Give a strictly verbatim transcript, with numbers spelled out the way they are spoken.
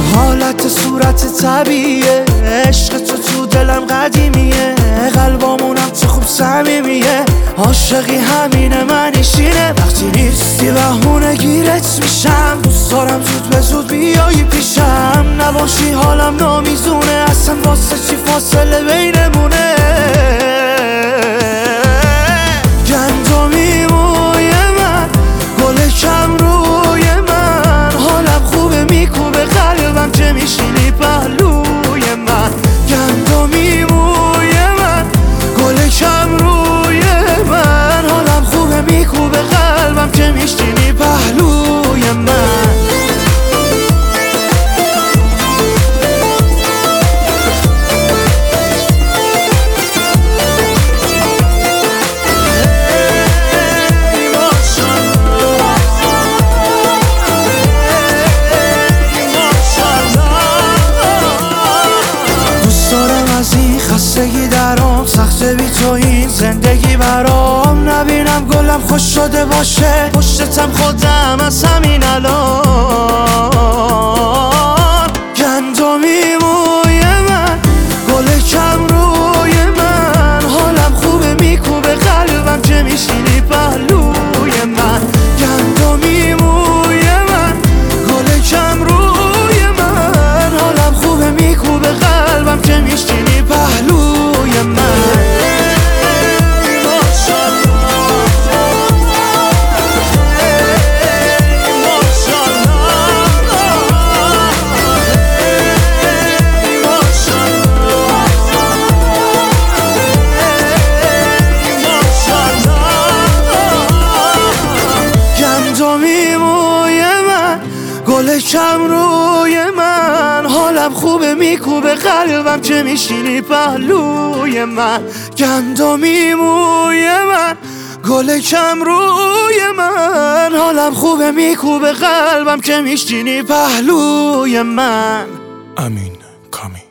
حالت صورت طبیعیه، عشق تو تو دلم قدیمیه، قلبامونم تو خوب صمیمیه، عاشقی همینه منیشینه، وقتی نیستی بهونه گیرت میشم، دوست دارم زود به زود بیایی پیشم، نباشی حالم نامیزونه، اصلا واسه چی فاصله بینمونه. گندمی موی من، گل کم روی من، حالم خوبه میکوبه قلبم که میشینی پهلوی من. گندمی موی من، گل کم روی من، حالم خوبه میکوبه قلبم که میشینی پهلوی من. خستگی درام سخته بی تو این زندگی برام، نبینم گلم خوش شده باشه پشتتم خودم از همین الان. گندمی موی من، گل کم روی من، حالم خوبه میکوبه قلبم که میشینی پهلوی من. گندمی موی من، گل کم روی من، حالم خوبه میکوبه قلبم که میشینی پهلوی من. گندمی موی من، گل کم روی من، حالم خوبه میکوبه قلبم که میشینی پهلوی من. گندمی موی من، گل کم روی من، حالم خوبه میکوبه قلبم که میشینی پهلوی من. امین کامی.